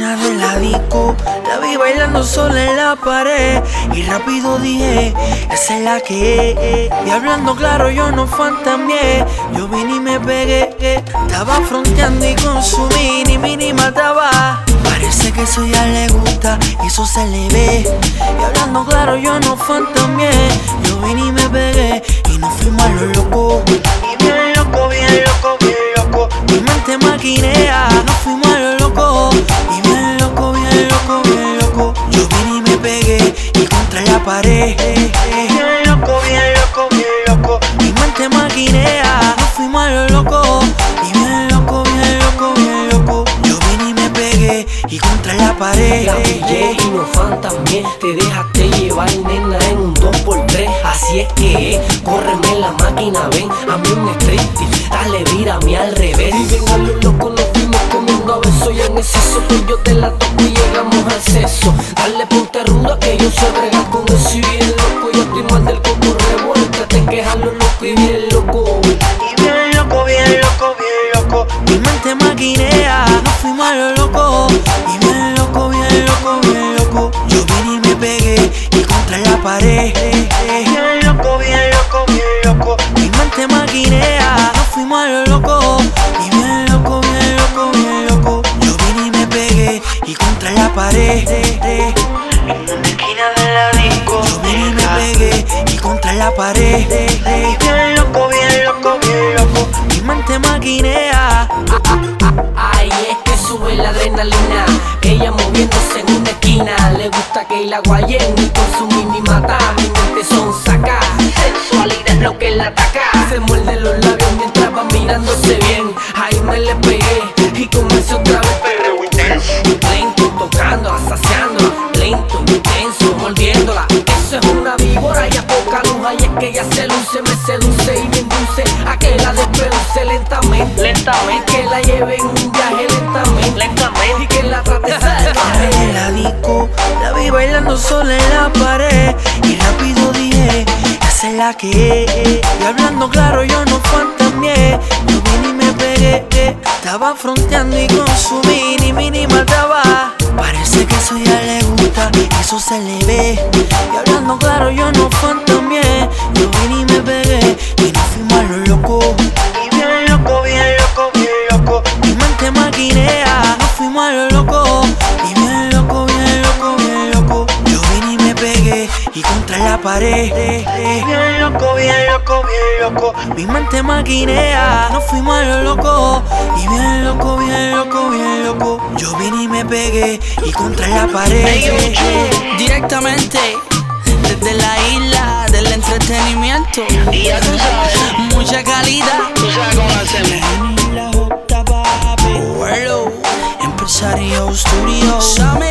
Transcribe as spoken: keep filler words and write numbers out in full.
esquina de la disco, la vi bailando sola en la pared y rápido dije, esa es la que es. Y hablando claro yo no fantameé, yo vine y me pegué. Estaba fronteando y con su mini mini mataba. Parece que eso ya le gusta y eso se le ve. Y hablando claro yo no fantameé, yo vine y me pegué y nos fuimos a lo loco. Y bien loco, bien loco, bien loco, mi mente maquinea. Nos fuimos a lo loco y bien loco, bien loco, bien loco. Yo vine y me pegué y contra la pared. Bien loco, bien loco, bien loco, mi mente maquinea. Nos fuimos a lo loco y bien loco, bien loco, bien loco. Yo vine y me pegué y contra la pared. La pillé y no fan también. Te dejaste llevar, nena, en un dos por tres. Así es que es, córreme la máquina, ven. A mí un striptease, dale, vírame al revés. Y ven a lo loco, nos fuimos comiendo a besos. Y en exceso pues yo te la toco y llegamos al sexo. Dale ponte ruda que yo sé bregar con eso. Y bien loco, yo estoy mal del coco revuelta. Te quejas lo loco y bien loco. Y bien loco, bien loco, bien loco, mi mente maquinea. Nos fuimos a lo loco y bien loco, bien loco, bien loco. Yo vine y me pegué y contra la pared. Bien loco, bien loco, bien loco, mi mente maquinea. Nos fuimos a lo loco y bien loco, bien loco, bien loco. Yo vine y me pegué y contra la pared. En una esquina de la disco, yo vine y me pegué y contra la pared. Bien loco, bien loco, bien loco, mi mente maquinea. Ay, es que sube la adrenalina. Ella moviéndose en una esquina. Le gusta que la guayen y con su mini mata. Mi mente son saca. Sensualidad es lo que la ataca. Se muerde los labios mientras va mirándose bien. Ahí me le pegué y comencé otra vez perreo intenso. Lento, tocando, saciándola. Lento, intenso, mordiéndola. Eso es una víbora y a poca luz. Ay, es que ella se luce, me seduce y me induce a que la despeluce lentamente. Lentamente. Que la lleve en un viaje lentamente. Lentamente. Y que la trate salvaje. En la disco, la vi bailando sola en la pared y rápido dije, esa es la que es. Y hablando claro yo no fantameé, yo vine y me pegué. Estaba fronteando y con su mini mini mataba. Parece que eso ya le gusta y eso se le ve. Y hablando claro yo no fantameé, yo vine y me pegué y nos fuimos a lo loco. Y bien loco, bien loco, bien loco, mi mente maquinea. Nos fuimos a lo loco y bien loco, bien loco, bien loco. Yo vine y me pegué y contra la pared. Bien loco, bien loco, bien loco, mi mente maquinea. Nos fuimos a lo loco y bien loco, bien loco, bien loco. Yo vine y me pegué y contra la pared. Directamente desde la isla del entretenimiento. Y ya tú sabes, Mucha calidad. tú sabes cómo hacemos. La J, papi. Hello, Empresario Studios. Sammy.